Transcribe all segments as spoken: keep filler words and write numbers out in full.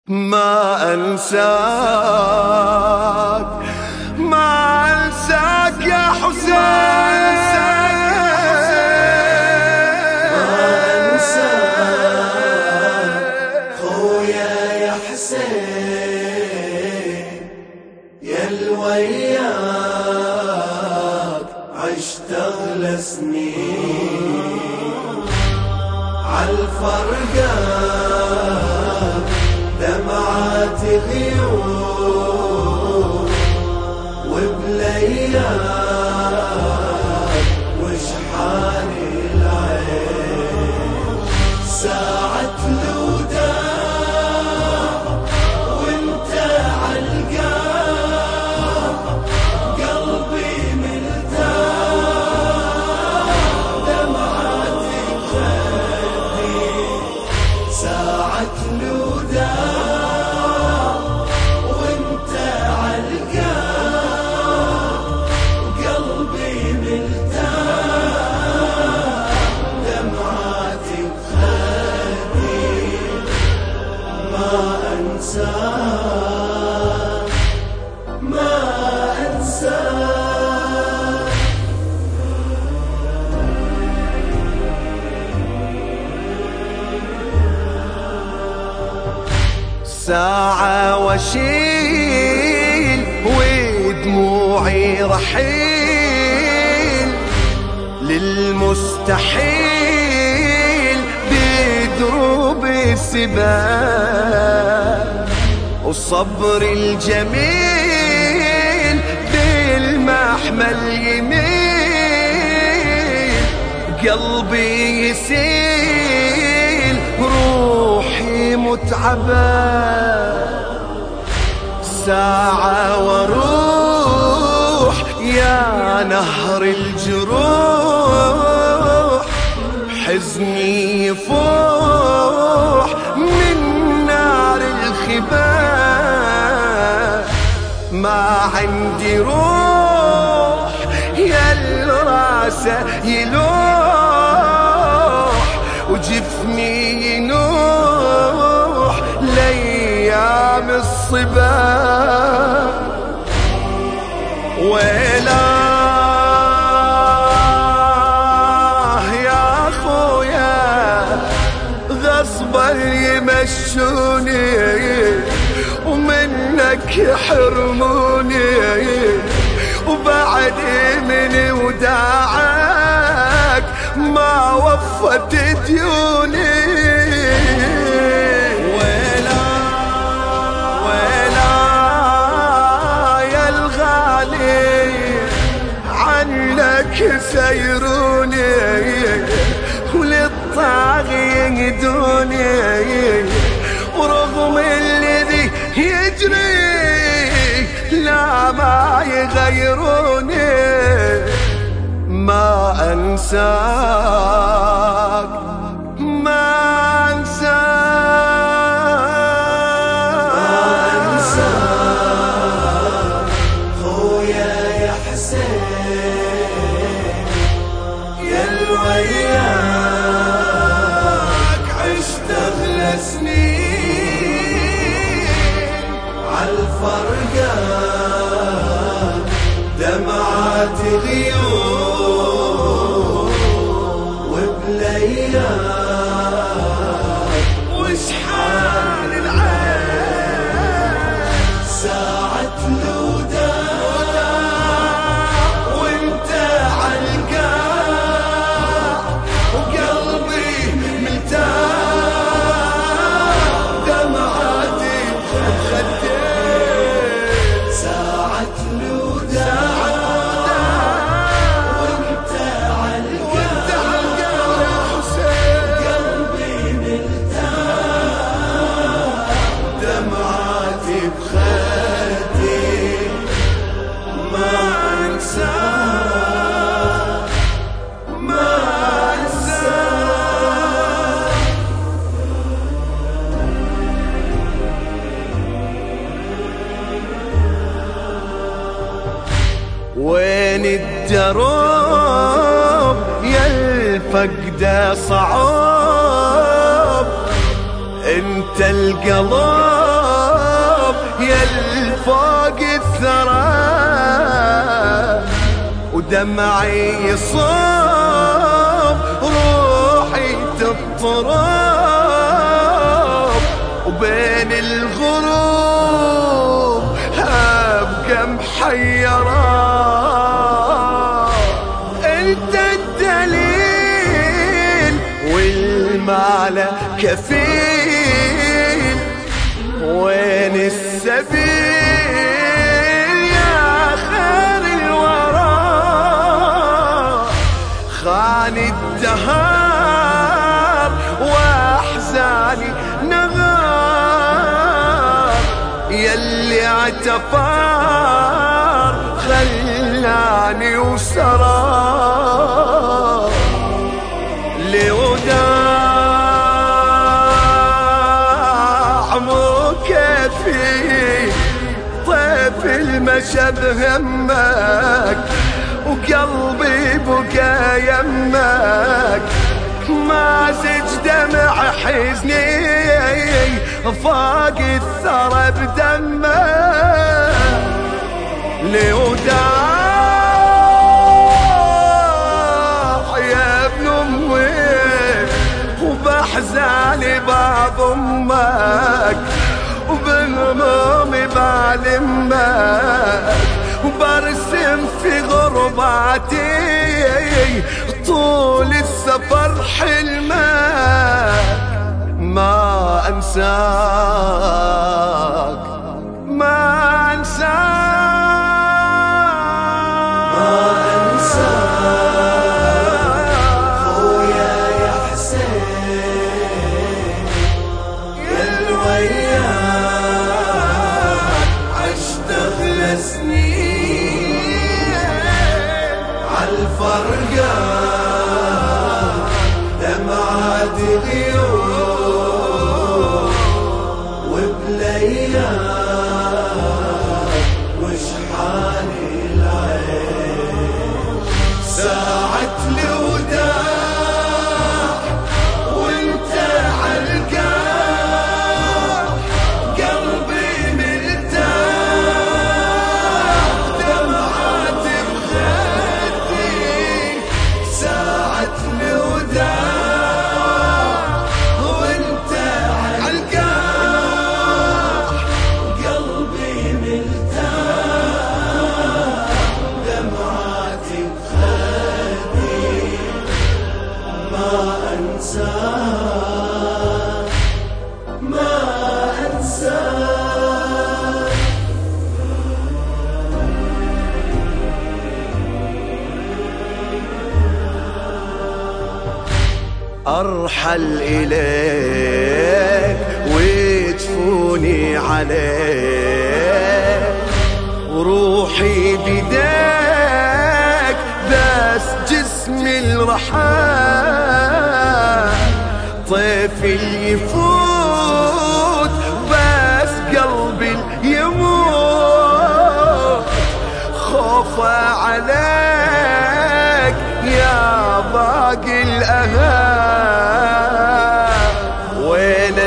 ما أنساك ما أنساك يا حسين، ما أنساك خويا يا حسين، يا الوياك عشت أغلى سنين عالفرقان دمعات غيوم وبلياك وشحال العين ساعة الوداع وانت عالقاع قلبي ملتاح دمعاتك خدي ساعة الوداع ما أنساك. ساعة واشيل ودموعي رحيل للمستحيل بدروب السبال، والصبر الجميل بالمحمل يميل، قلبي يسيل روحي متعبة. ساعة واروح يا نهر الجروح، حزني يفوح من نار الخبال، ما عندي روح يا الراسه يلوح، وجفني ينوح لأيام الصبا. ويلاه يا خويا غصبا يمشوني ومنك يحرموني، وبعد من وداعك ما وفت ديوني. ويلا ويلا يا الغالي عنك سيروني، وللطاغي يهدوني، ورغم الذي يجري لا ما يغيروني. ما أنساك ما أنساك ما أنساك خويا يا حسين، يا الوياك عشت أغلى سنين عالفرقان دمعات غيوم وبلياك وشحال العين ساعة الوداع وانت عالقاع وقلبي ملتاح دمعاتي بخدي ساعة الوداع وانت عالقاع قلبي ملتاح دمعاتي بخدي ما انساك ما انساك. وين الدروب يا الفقدة صعوب، انت القلب يا الفوق الثرى ودمعي يصاب روحي تضطرب وبين الغروب أبقى محيرة. انت الدليل والمعنى كفيل، وين السبيل يا خير الورى؟ خان الدهار واحزاني نغار، يلي اعتفار خلاني وسرى لوداع مو كافي طيف المشى بهمك وقلبي بكى يمك، مازج دمع حزني فاق الثرى بدمك لوداع يا ابن امي وبحزاني بعض امك وبهمومي بعلمك وبرسم في غرباتي طول السفر حلمك. ما انساك ما انساك ما انساك خويا يا حسين، يا الوياك عشت اغلى سنين عالفرقة دمعات غيوم وبلياك وشحال العين ساعة الوداع وانت عالقاع قلبي مرتاح دمعات بخدي ساعة الوداع وانت عالقاع قلبي مرتاح دمعات بخدي ما انساك ما انساك. أرحل إليك وجفوني عليك وروحي بديك بس جسمي الرحال طيفي يفوت بس قلبي يموت خوفه عليك يا باقي الأهال وين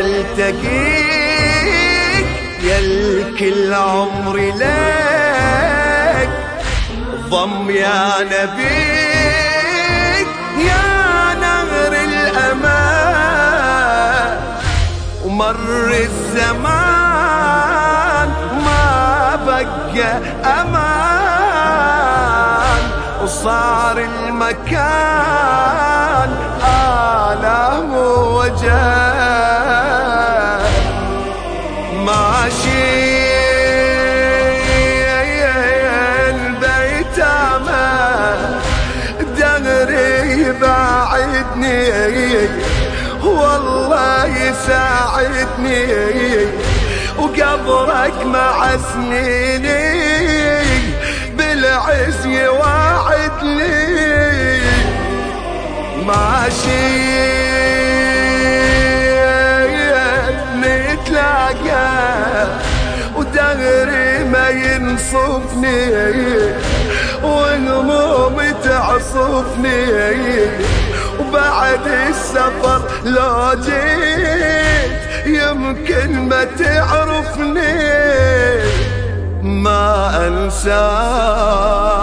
التقيك يا الكل عمري لك ضم يا نبيك يا نهر الأمان ومر الزمان ما بقى أمان وصار المكان آلام ووجع ماشي البيت أمان دهري باعدني والله يساعدني وقبرك مع سنيني بالعز يواعدني ماشي نتلاقى ودهري ما ينصفني وهمومي تعصفني وبعد السفر لو جيت يمكن ما تعرفني ما أنساك.